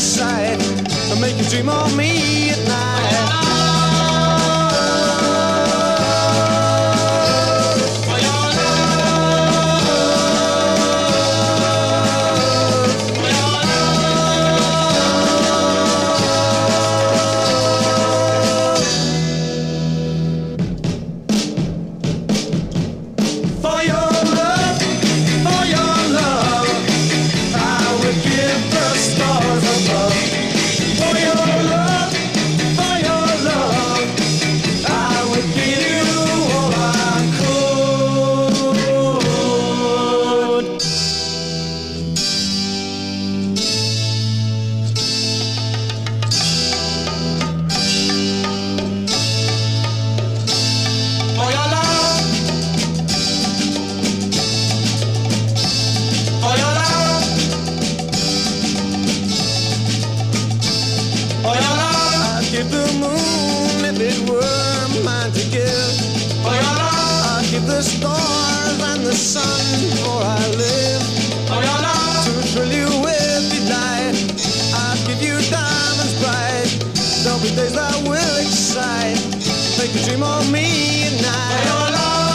sight to make you dream of me at night. Give the moon if it were mine to give. I'd give the stars and the sun for I live. To thrill you with delight, I'd give you diamonds bright. There'll be days that will excite, make you dream of me at night.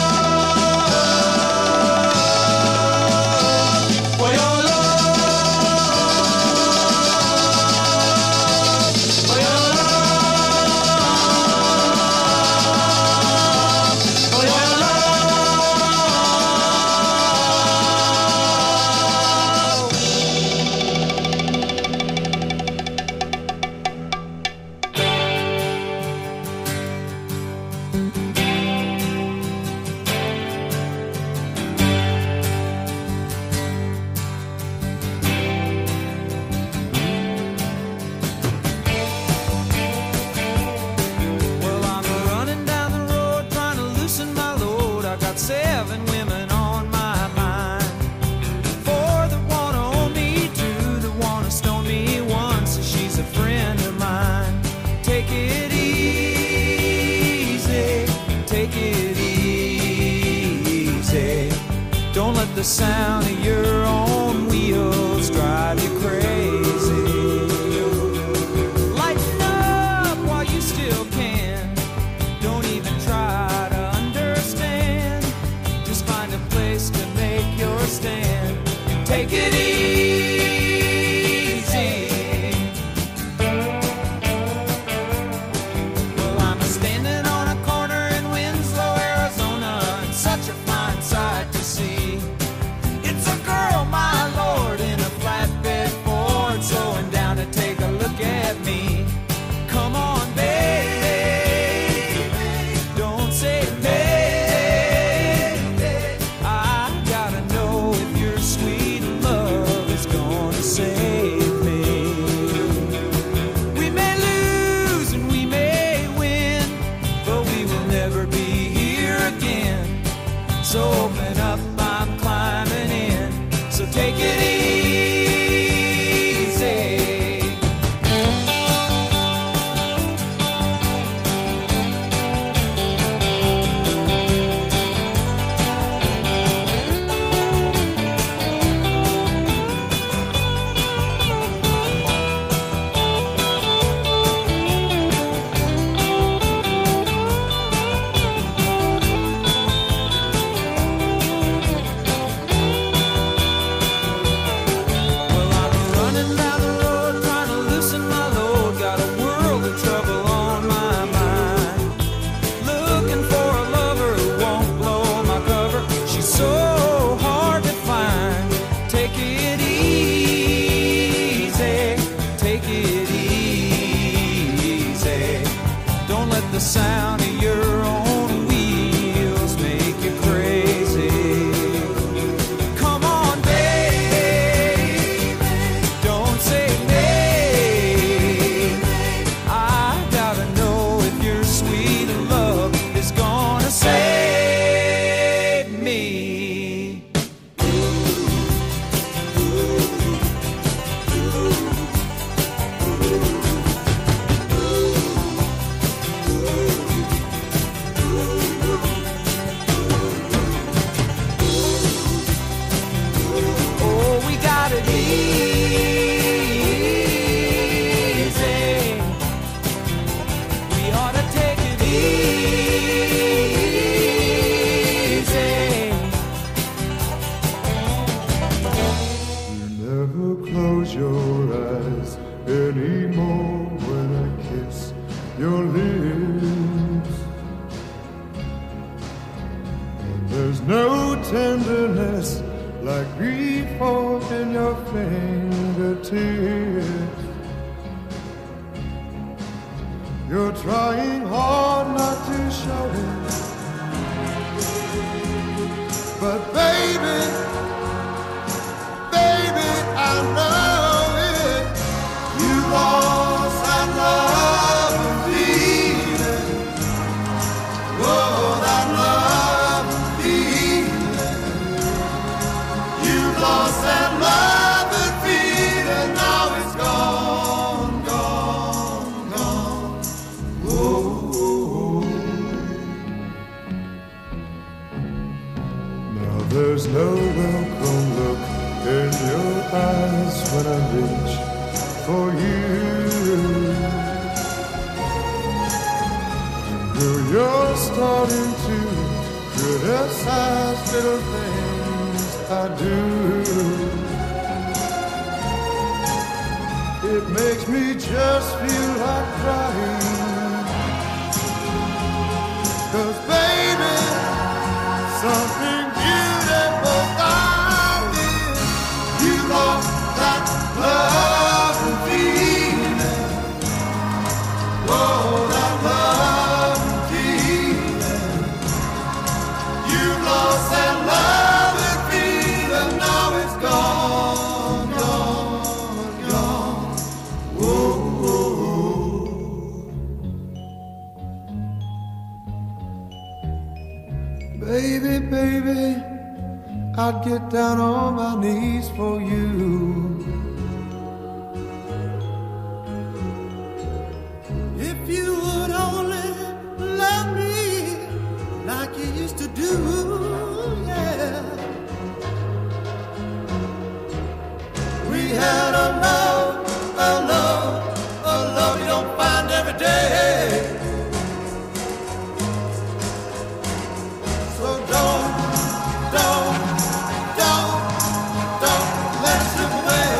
Seven women on my mind. Four that wanna own me, two that wanna stone me, one says she's a friend of mine. Take it easy, take it easy. Don't let the sound of your own wheels drive you crazy. Lighten up while you still can. Don't even try to understand. Just find a place to make your stand. Take it easy. Well, I'm standing on a corner in Winslow, Arizona, and such a fine sight to see. It's a girl, my lord, in a flatbed Ford, slowing down to take a look at me. Come on, baby, don't say maybe. Save me. We may lose and we may win, but we will never be here again. So open up, I'm climbing in. So take it easy. The sound of your own wheels make you crazy. Come on, baby, don't say maybe. I gotta know if your sweet love is gonna save me. anymore when I kiss your lips. And there's no tenderness like grief in your fingertips. You're trying hard not to show it, but baby, baby, I know it. You lost that love and feeling. Oh, that love and feeling. You lost that love and feeling. Now it's gone, gone, gone. Oh. Now there's no welcome look in your eyes when I reach for you. Girl, you're starting to criticize little things I do. It makes me just feel like crying. 'Cause baby, something beautiful I did. You lost that love and feeling. Whoa, that love and feeling. You lost that love and feeling. Now it's gone, gone, gone. Whoa, whoa. Baby, baby, I'd get down on my knees for you. If you would only love me like you used to do, yeah. We had a love, a love, a love you don't find every day. So don't let it slip away.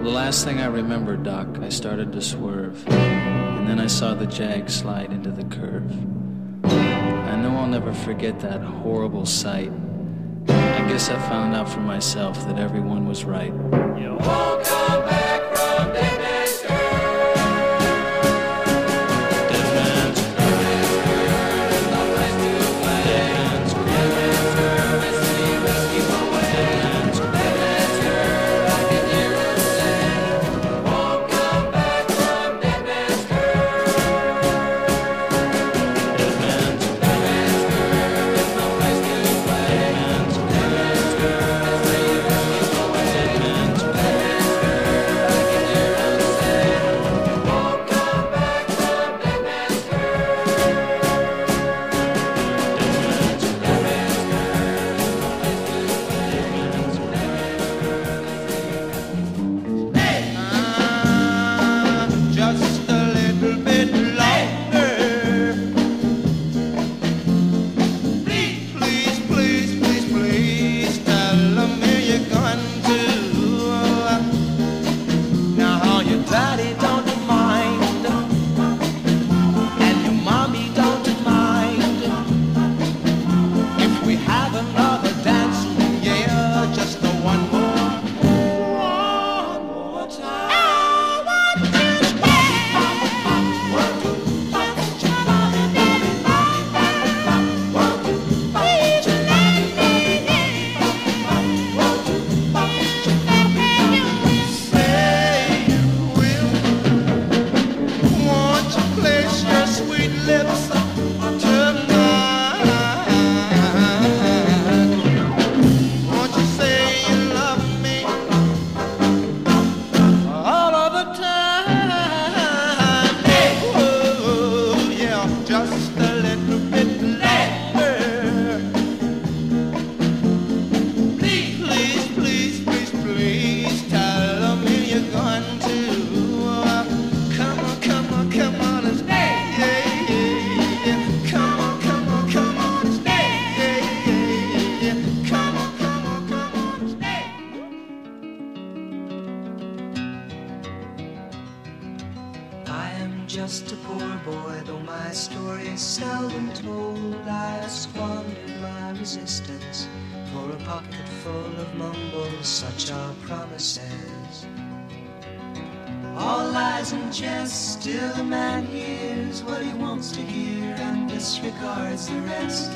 the last thing I remember, Doc, I started to swerve, and then I saw the Jag slide into the curve. I know I'll never forget that horrible sight. I guess I found out for myself that everyone was right. You won't come back from Dead Man's Curve. Dead Man's Curve is no place to play. Dead Man's Curve is the best keep away. Dead Man's Curve, I can hear him say, you won't come back from Dead Man's Curve. Dead Man's Curve is no place to play. Dead Man's Curve is the best keep away. Dead Man's Curve, I can hear him say, you won't come back from Dead Man's Just a little bit longer. Please, please, please, please, please tell me you're going to. Now your daddy don't mind, and your mommy don't mind if we have another dance. Yeah, just the one more time. Say you will. Won't you place your sweet lips tonight? Won't you say you love me all of the time? Oh, yeah, just a little bit longer. Please, please, please, please, please tell me you're going to. Come on, come on, come on and stay. Yeah, yeah, yeah. Come on, come on, come on and stay. Yeah, yeah, yeah. Come on, come on, come on and stay. I am just a poor boy, though my story is seldom told. I squandered my resistance for a pocket full of mumbles, such are promises. All lies and jest, still a man hears what he wants to hear and disregards the rest.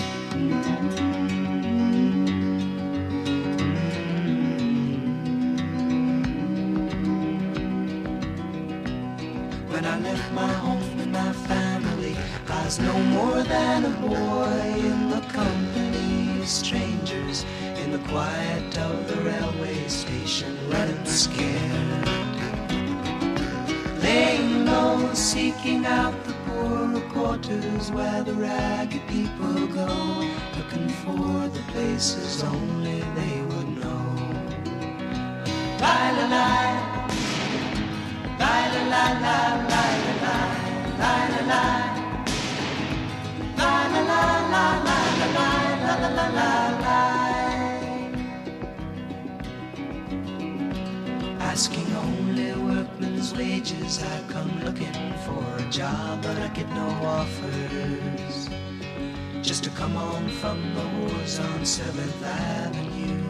When I left my home and my family, I was no more than a boy in the company of strangers, in the quiet of the railway station, running scared. Laying low, seeking out the poorer quarters where the ragged people go, looking for the places only they would know. La la la. La la la la la la la la la la la la la la la la la. Asking only workmen's wages, I come looking for a job, but I get no offers. Just to come on from the wars on 7th Avenue.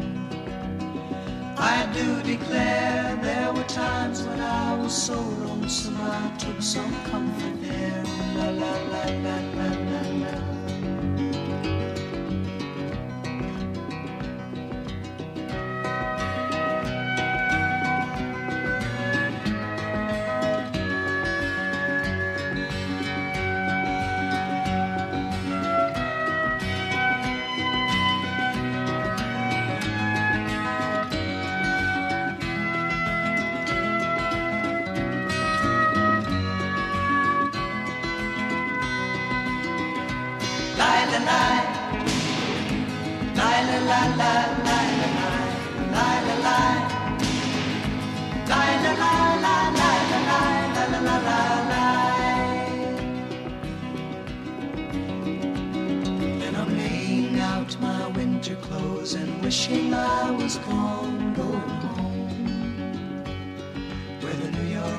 I do declare there were times when I was so lonesome I took some comfort there. La la la la la la la. Then I'm laying out my winter clothes and wishing I was gone, going home.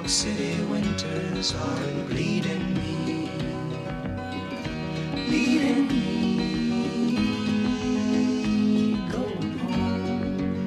York City winters are bleeding me, leading me, going home.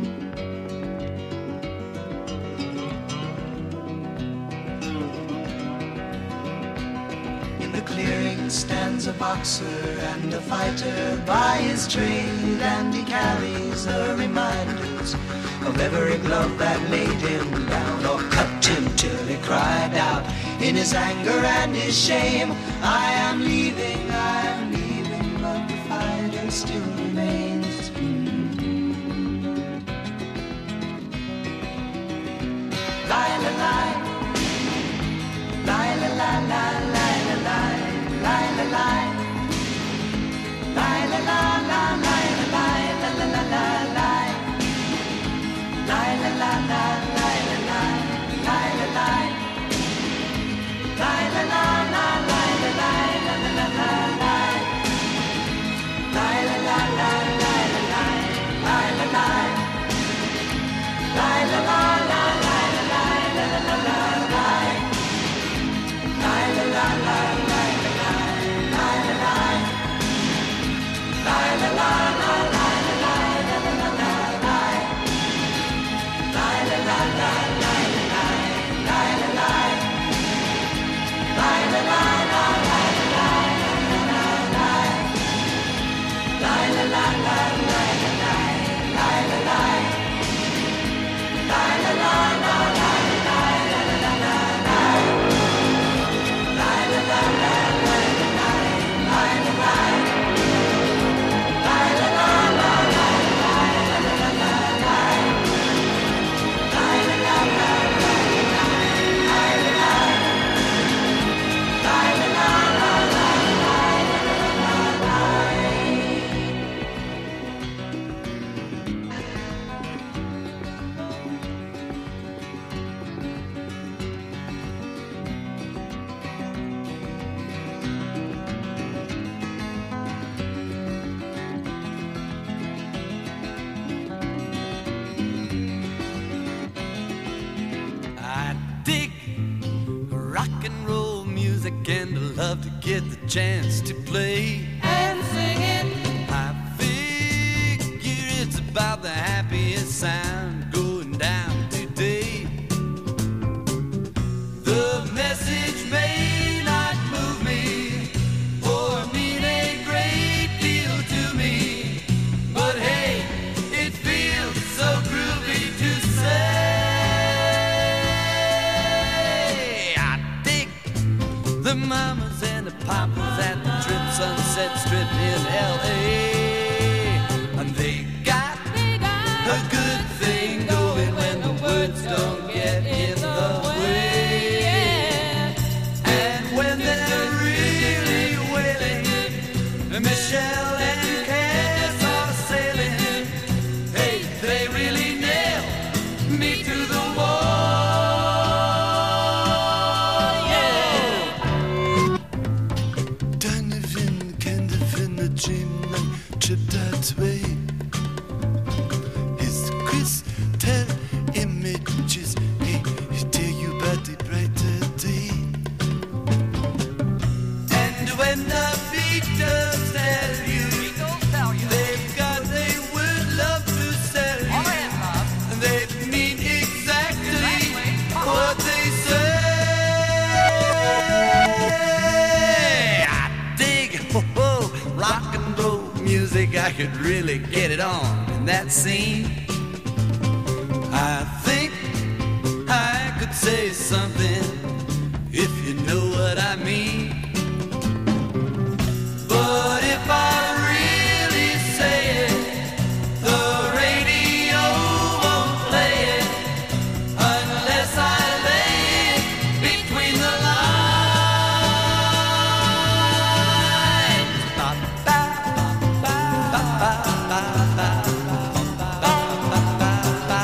In the clearing stands a boxer and a fighter by his trade, and he carries the reminders of every glove that laid him down or cut him till he cried out in his anger and his shame, I am leaving, but the fighter still remains. La la la, la la la la la la la la la la la la la la la la la la la. La la la la la la la la la la la la la la la la la la la. La la la la la la la la la la. La la la la la la la la la la. La la la la la la la la la. La la la la la la la la la. Love to get the chance to play and sing it. I figure it's about the happiest sound going down today. The message may not move me or mean a great deal to me, but hey, it feels so groovy to say. I dig the mamas and the papas at the Trip Sunset Strip in L.A. And they got a good thing going when the words don't get in the way. And when they're really wailing, Michelle and Cass are sailing. Hey, they really nail me to the wall. Yeah. Donovan, kind of in a dreamland trip that way. His crystal images, hey, tell you about the brighter day. And when the Beatles tell you they've got a word love to sell you, and they mean exactly what they say. I dig rock and roll music. I could really get it on in that scene. I think I could say something if you know what I mean. But if I really say it, the radio won't play it unless I lay it between the lines. Ba, ba, ba, ba, ba, ba, ba, ba, ba, ba,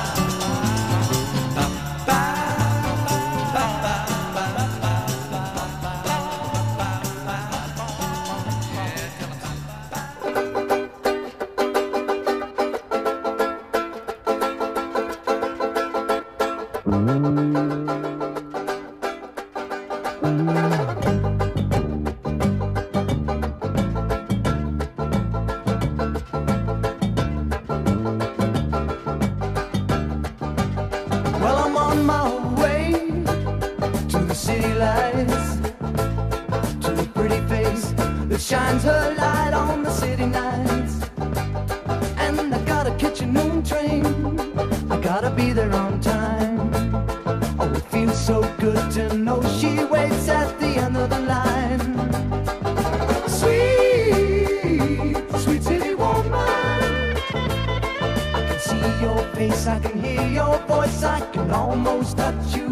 ba, Well, I'm on my way to the city lights, to a pretty face that shines her light on the city nights. And I gotta catch a noon train, I gotta be there on time. Oh, it feels so good to know she waits at the end of the line. Sweet, sweet city woman, I can see your face, I can hear your voice, I can almost touch you.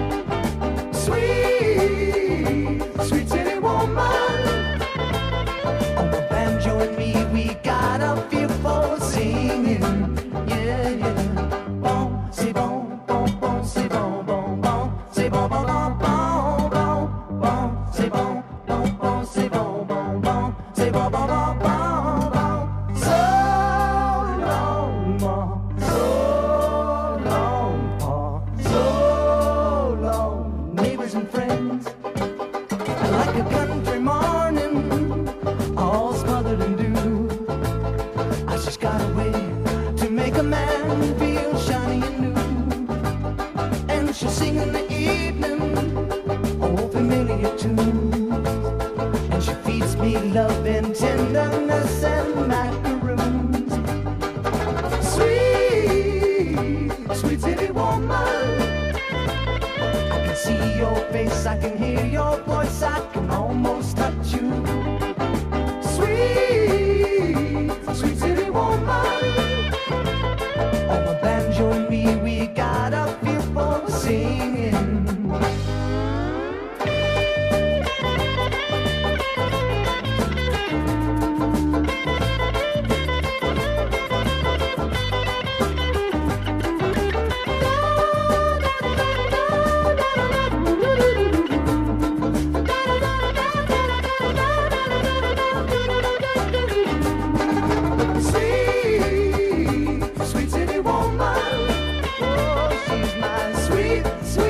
Sweet, sweet city woman, on the banjo and me, we got a feel for singing. Yeah, yeah. Bon, c'est bon, bon, bon, c'est bon, bon, bon, c'est bon, bon, bon, bon, bon, bon, c'est bon, bon, bon, c'est bon, bon, bon, c'est bon, bon, bon, bon, bon. So long, ma, so long, pa, so long, neighbors and friends. I like a country morning, all smothered in dew. I just got a way to make a man feel shiny and new. And she'll sing in the evening, old familiar tunes. And she feeds me love and tenderness and macaroons. Sweet, sweet city woman, I can see your face, I can hear your voice, I can almost touch you. Sweet, sweet city woman, on the banjo and me, we got a feel for singing. Sweet, sweet city woman, oh, she's my sweet, sweet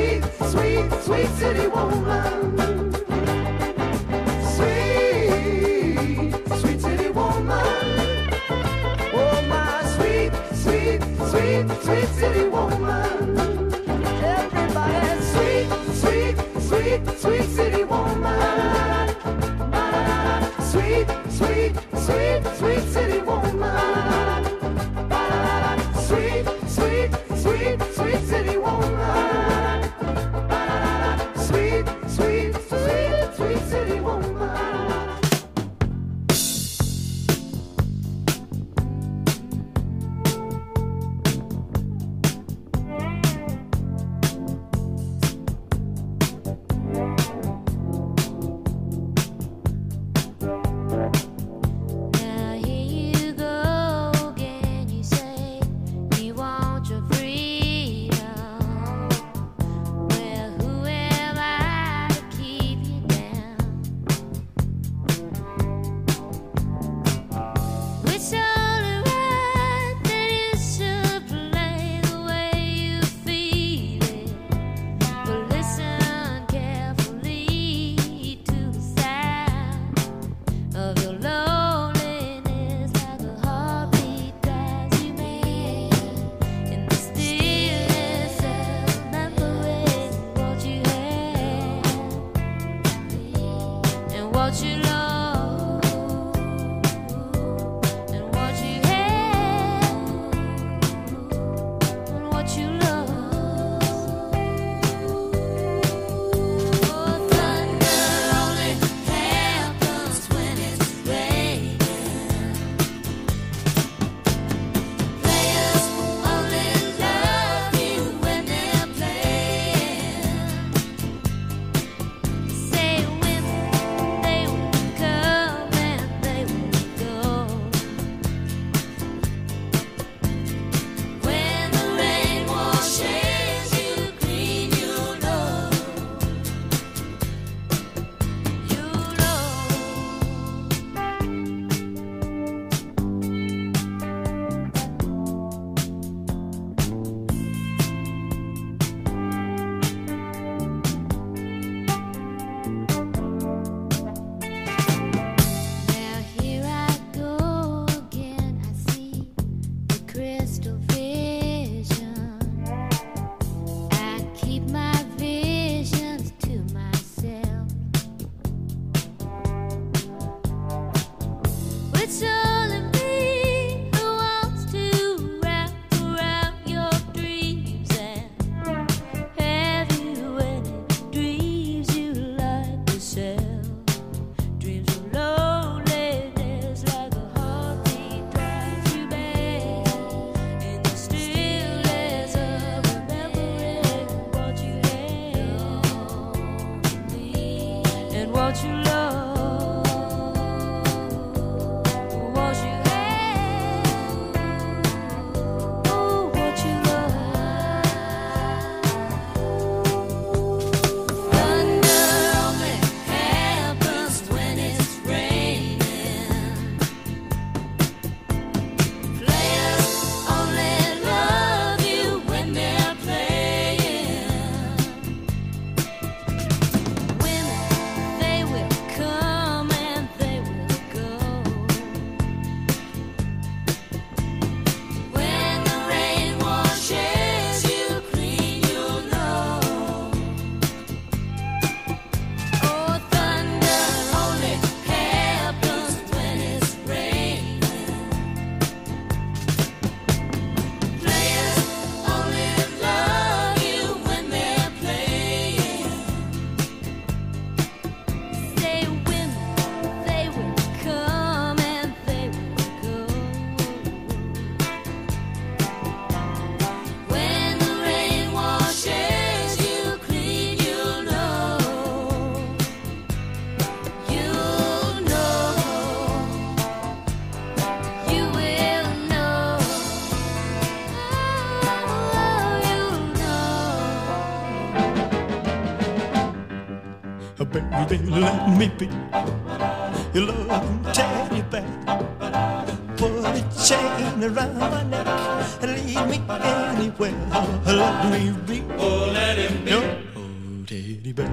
Baby, let me be your loving teddy bear. Put a chain around my neck and lead me anywhere. Let me be, Oh, let him be. your teddy bear.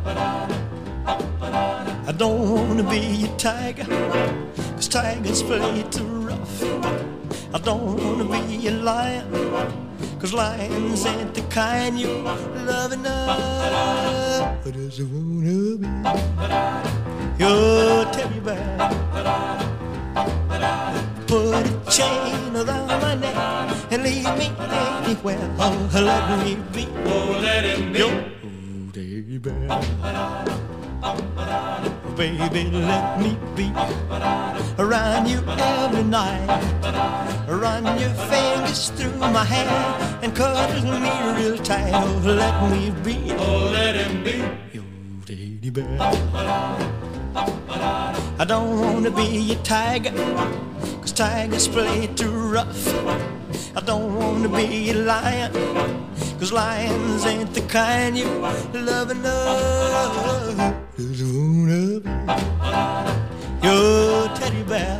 I don't wanna be a tiger, 'cause tigers play too rough. I don't wanna be a lion, 'cause lions ain't the kind you love enough. I just wanna be your teddy bear. Put a chain around my neck and lead me anywhere. Oh, let me be, Oh, let him be. your teddy bear. Baby, let me be around you every night. Run your fingers through my hair and cuddle me real tight. Oh, let me be, Oh, let him be. your teddy bear. I don't wanna be a tiger, 'cause tigers play too rough. I don't wanna be a lion, 'cause lions ain't the kind you love enough. Just wanna be your teddy bear.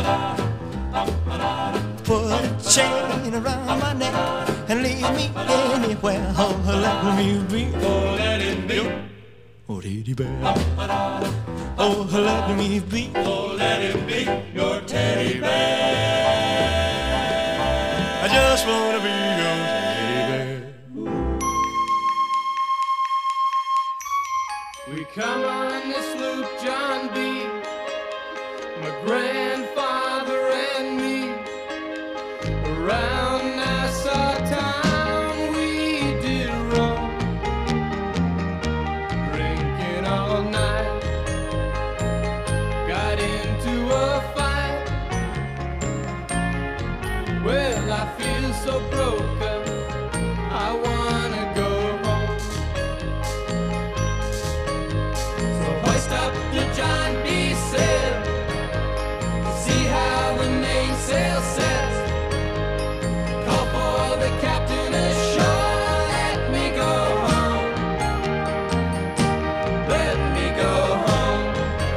Put a chain around my neck and lead me anywhere. Oh, let me be, Oh, let him be. oh, teddy bear. Oh, let me be, Oh, let him be your teddy bear. I just wanna be your teddy bear. We come on this loop, John B., my grandfather and me. Around Nassau town we did roam, drinking all night. Got into a fight. Well, I feel so broke up, I wanna go home. So hoist up the John B. sail, see how the mainsail sets. Call for the captain ashore, let me go home. Let me go home.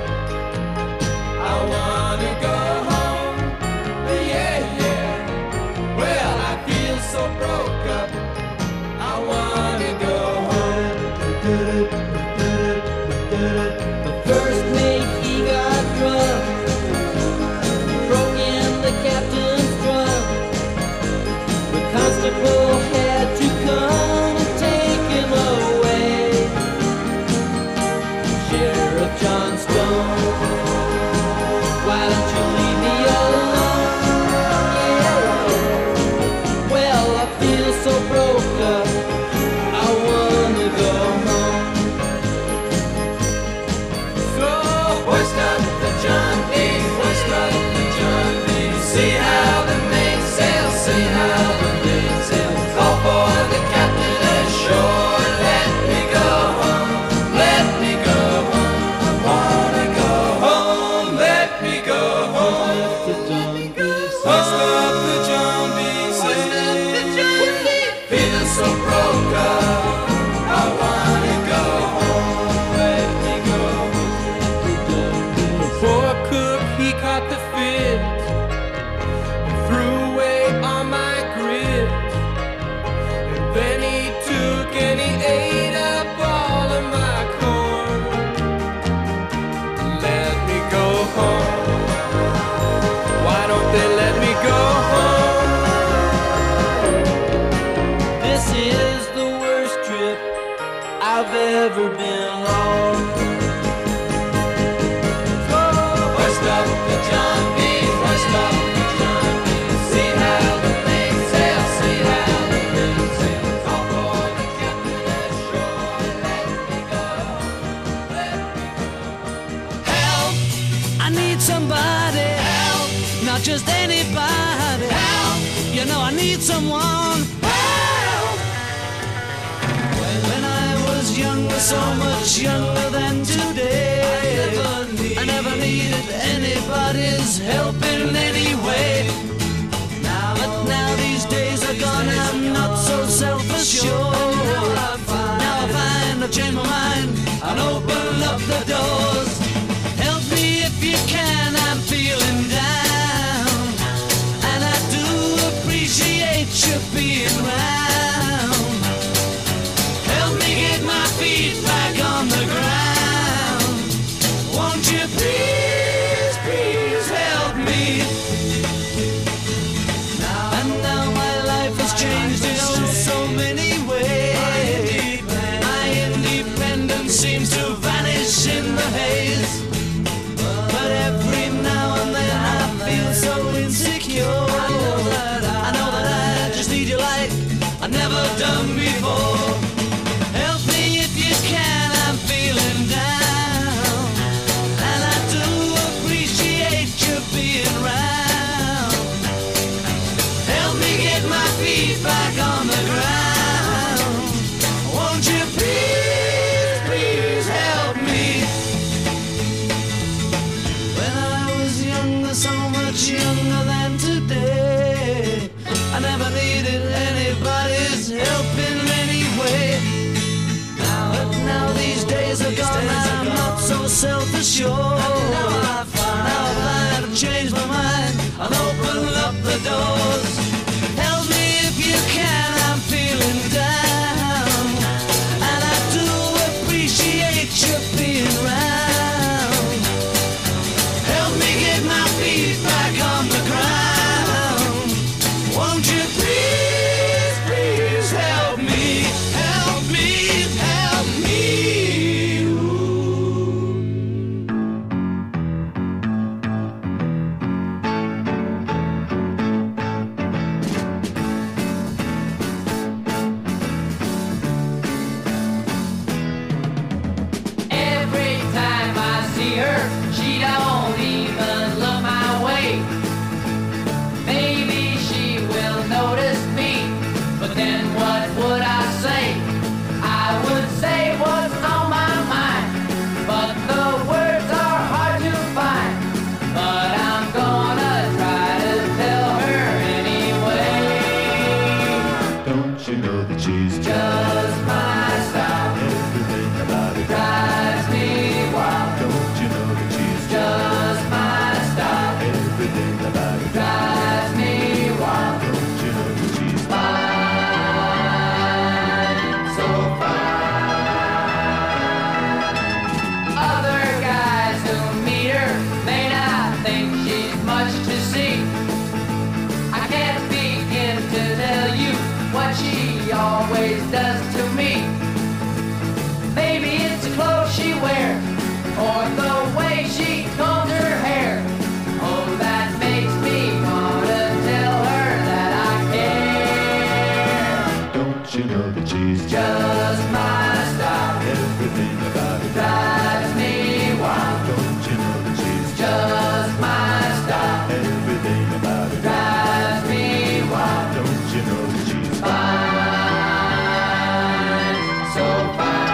I wanna go home. Yeah, yeah. Well, I feel so broke up, I wanna go home. The first mate, he got drunk, broke in the captain's drum. The constable had to come and take him away. Sheriff John Stone, why don't you leave me alone? Yeah. Well, I feel so broke up, I wanna go home. So hoist up the John B., hoist up the John B. See how the mainsail, see how the mainsail. Call for the captain ashore, let me go home, let me go home. I wanna go home, let me go home. Hoist up the John B., feel so broke up, I wanna go home, let me go home. The poor cook, he caught the fit and threw away all my grit. And then he took and he ate up all of my corn. Let me go home. Why don't they let me go home? This is the worst trip I've ever been on. So hoist up the John B., hoist up the John B. See how the mainsail, see how the mainsail. Call for the captain ashore, let me go home, let me go home. Help! I need somebody. Help! Not just anybody. Help! You know I need someone. Help! When I was younger, so much younger than today, I never needed anybody's help in any way. But now these days are gone, I'm not so self-assured. Now I find I've changed my mind and open up spin round. Help me get my feet back on the ground. Won't you please, please help me? And now my life has changed in so many ways. My independence seems to vanish in the haze. But every now and then I feel so insecure. I know that I just need you like I've never done before. Help me if you can, I'm feeling down. And I do appreciate you being round. Help me get my feet back on the ground. Won't you please, please help me? When I was younger, so much younger than today, I never needed anybody's help in any way. But now these days are gone, I'm not so self-assured. Now I've learned to change my mind and open up the doors. Help me if you can, I'm feeling down. And I do appreciate you being round. Help me get my feet back on the ground. Won't you please, please help me? Help me, help me. Every time I see her, she don't even look my way. Maybe she will notice me, but then what would I say? I would say what's on my mind, but the words are hard to find. But I'm gonna try to tell her anyway. Don't you know that she's Just my style everything about it? drives me wild. Don't you know that she's Just my style everything about it? drives me wild. Don't you know that she's Fine, so fine. Other guys who meet her may not think she's much to see. I can't begin to tell you what she always does to me. Maybe it's the clothes she wears or the way she combs her hair. Oh, that makes me wanna tell her that I care. Don't you know that she's Just my style everything about it? drives me wild. Don't you know that she's Just my style everything about it? drives me wild. Don't you know that she's Fine, so fine.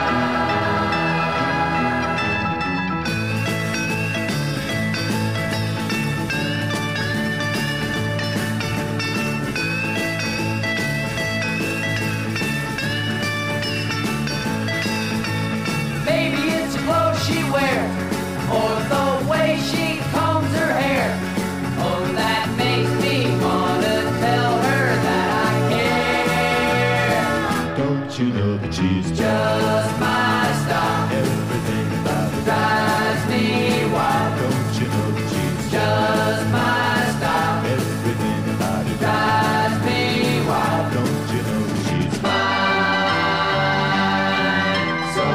Maybe it's the clothes she wears or the way she combs her hair. Oh, that makes me wanna tell her that I care. Don't you know that she's Just my style everything about it? drives me wild. Don't you know that she's Just my style everything about it? drives me wild. Don't you know that she's Fine, so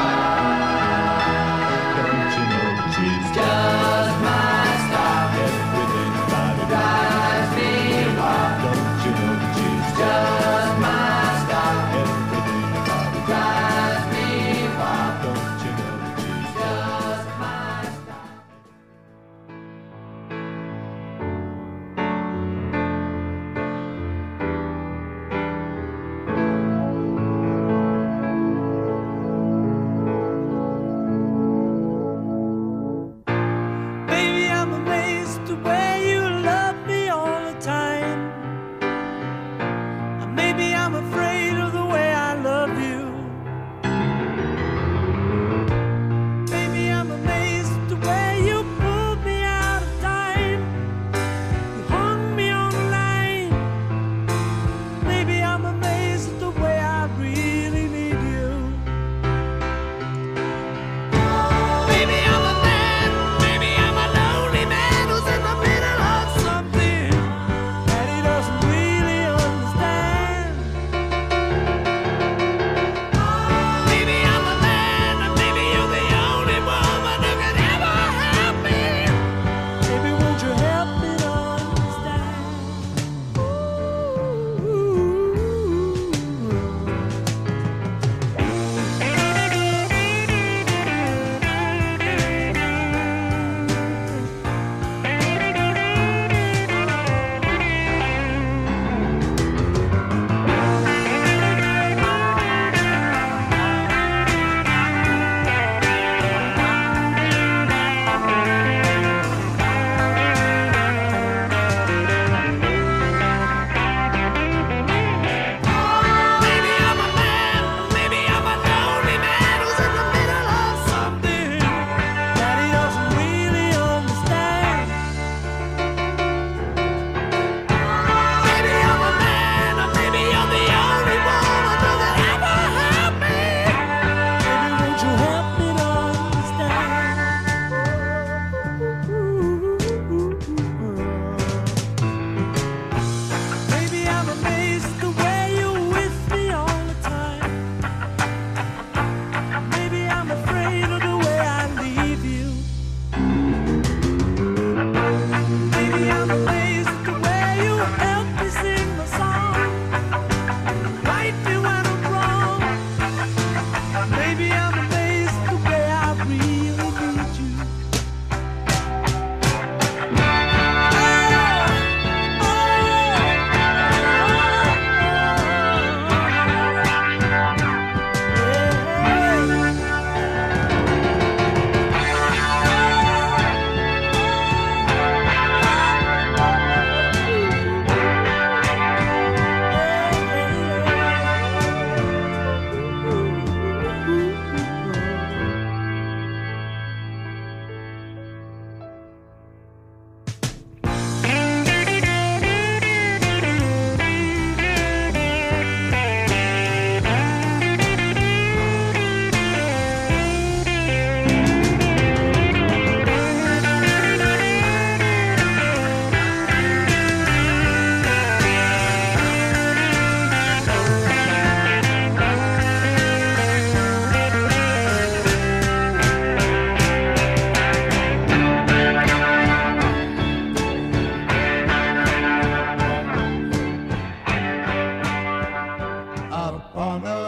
fine. don't you know that she's Just my style everything about it? drives me wild. Don't you know that she's Just my style everything about it? drives me wild. Don't you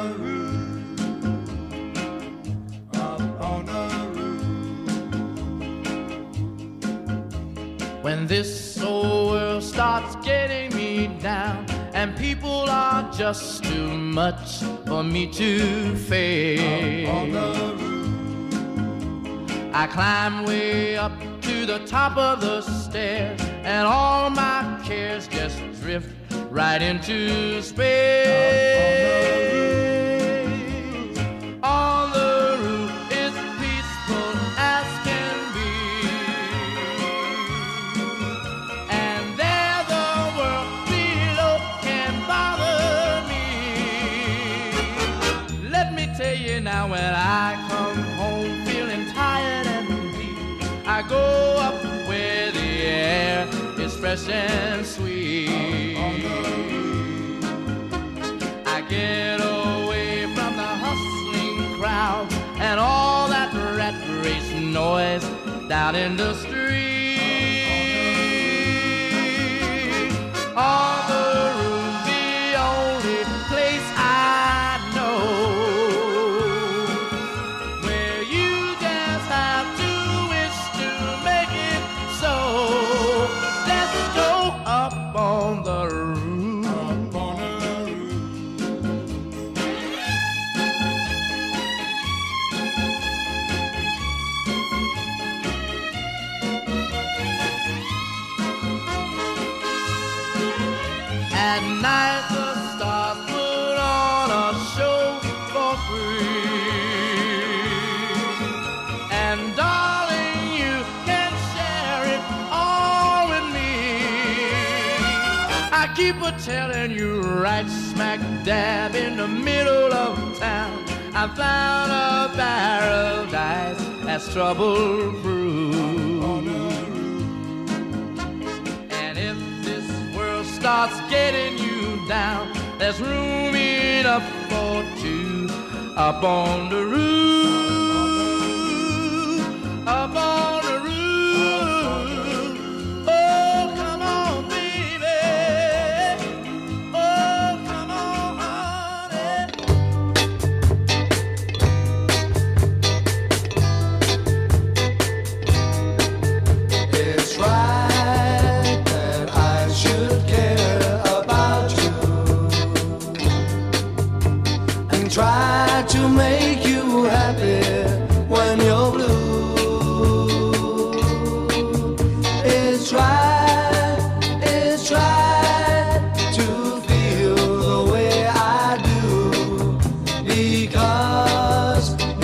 When this old world starts getting me down and people are just too much for me to face, I climb way up to the top of the stairs and all my cares just drift right into space. On the roof is peaceful as can be, and there the world below can bother me. Let me tell you now, when I come home feeling tired and weak, I go up where the air is fresh and sweet. I get away from the hustling crowd and all that rat race noise down in the street. On the roof's the only place I know where you just have to wish to make it so. Let's go up on the roof. At night the stars put on a show for free, and darling, you can share it all with me. I keep a telling you, right smack dab in the middle of town, I found a barrel of dice that's trouble-proof. And if this world starts getting you down, there's room enough for two up on the roof, up on the roof. Oh, come on, baby. Oh, come on, honey. It's right that I should care about you and try to make you happy when you're blue. It's right to feel the way I do because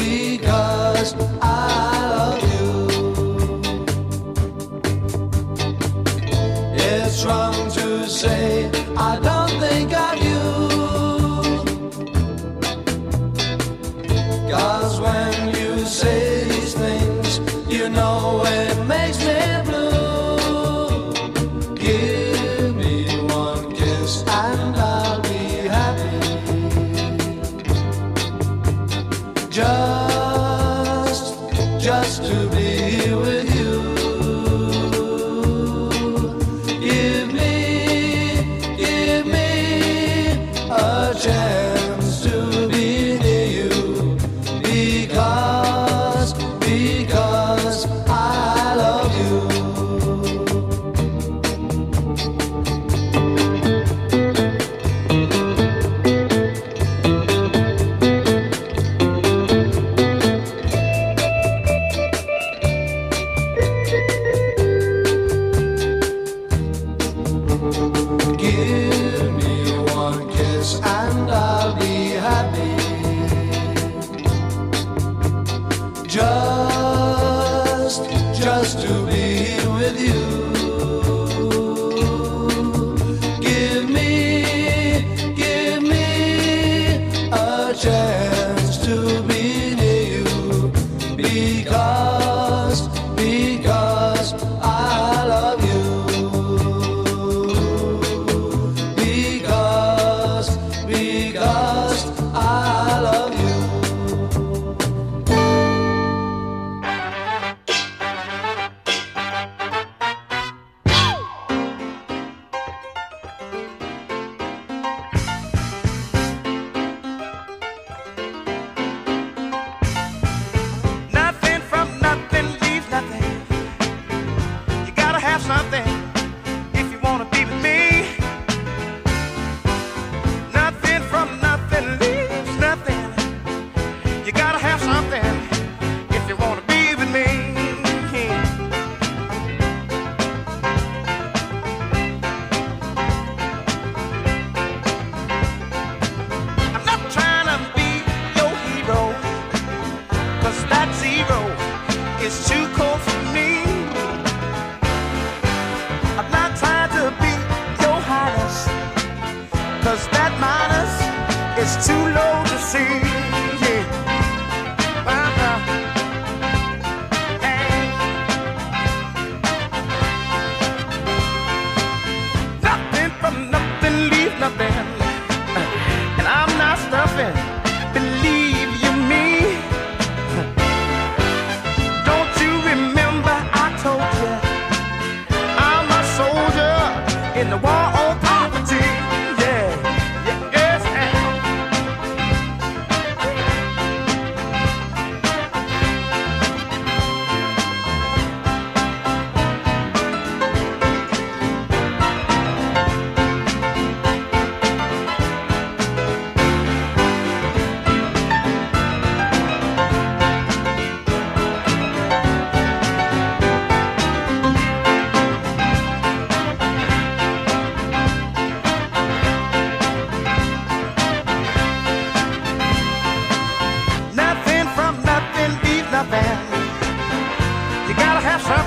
I love you. It's wrong to say I don't think of you, 'cause when you say these things, you know it makes me blue. Give me one kiss and I'll be happy. Just to be with you. Give me a chance to be near you because I love you. Give me one kiss and I'll be happy. Just to be with you. Give me a chance to be near you because I love you. Because I love you.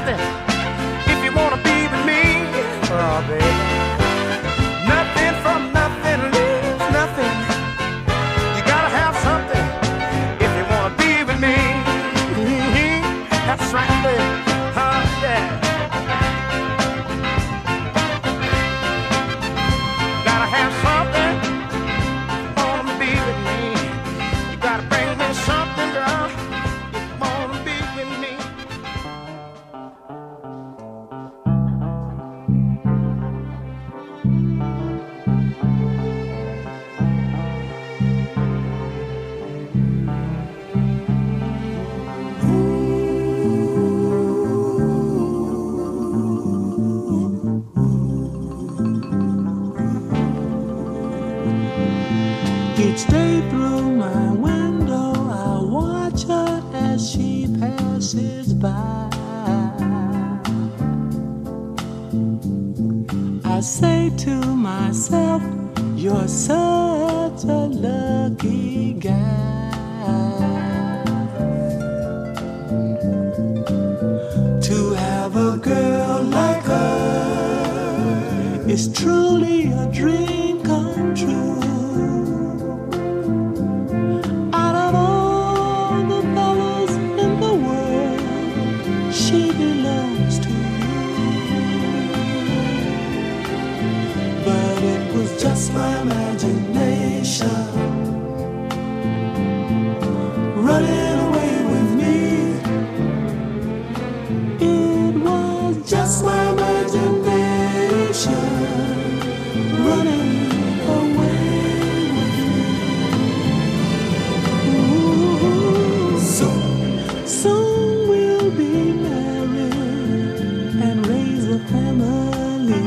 something if you wanna be with me. Oh, baby. Nothing from nothing leaves nothing. You gotta have something if you wanna be with me. That's right, baby. Yeah. Gotta have something if you wanna be with me. You gotta bring me something, girl, if you wanna be with me. Each day through my window, I watch her as she passes by. I say to myself, you're such a lucky guy to have a girl like her. Is truly a dream come true. Just my imagination running away with me. It was just my imagination running away with me. Ooh, soon we'll be married and raise a family.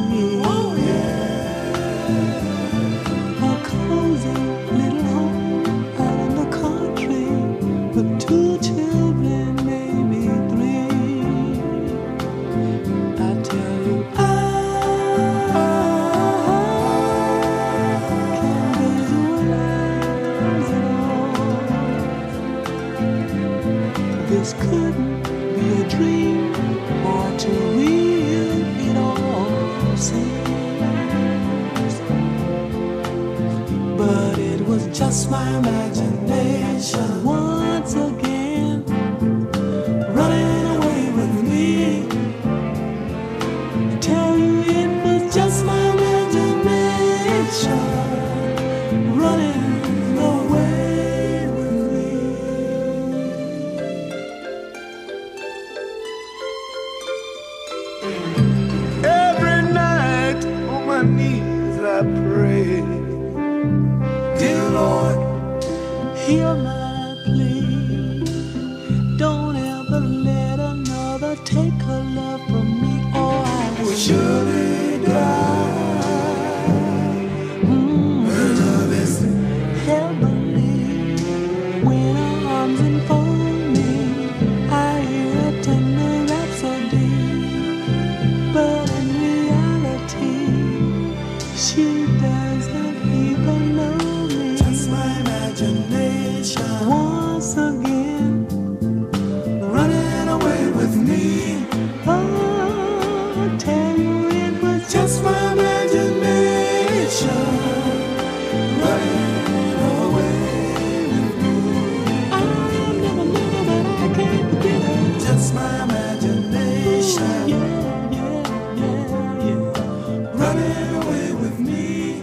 This couldn't be a dream, or too real it all seems. But it was just my imagination once again running away with me. I tell you it was just my imagination running away. I pray, dear Lord, hear my plea. Don't ever let another take her love from me, or I will surely die. Her love is heavenly. When her arms enfold me, I hear a tender rhapsody. But in reality, she doesn't even know me. Just my imagination once again running away with me. Oh, I tell you it was just my imagination running away with me. I never knew, but I can't forget her. Just my imagination running away with me.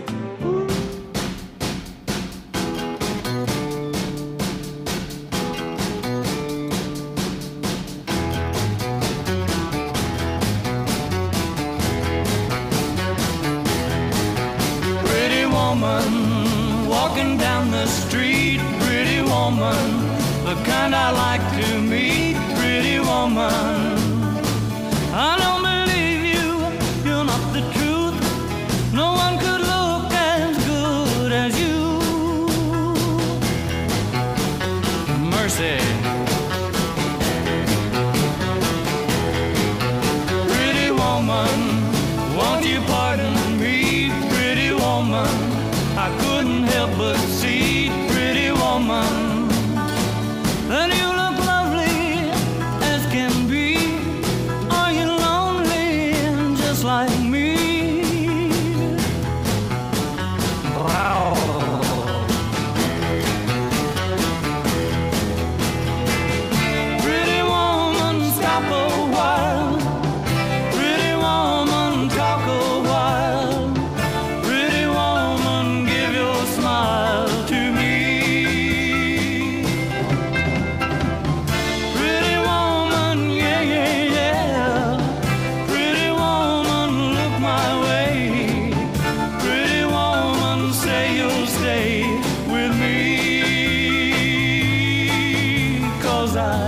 Pretty woman walking down the street, pretty woman, the kind I like to meet, pretty woman. I don't believe you, you're not the truth. No one could look as good as you. Mercy. Pretty woman, won't you pardon me, pretty woman? I couldn't help but see, pretty woman, that you look lovely as can be.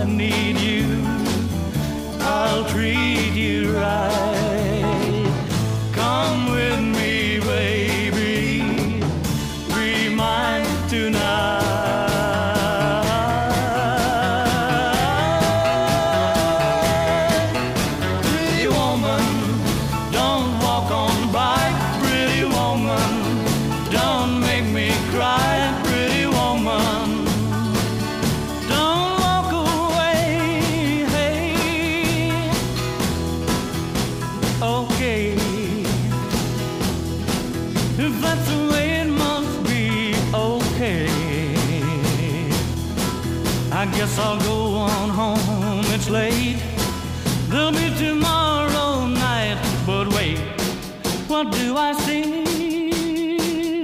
I need you, I'll treat you right. Come with me, baby, be mine tonight. Pretty woman, don't walk on by. Pretty woman, don't make me cry. Pretty woman, don't walk away. Hey, okay, if that's the way it must be, okay. I guess I'll go on home, it's late. There'll be tomorrow night, but wait, what do I see?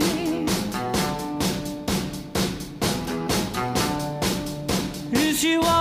Is she walking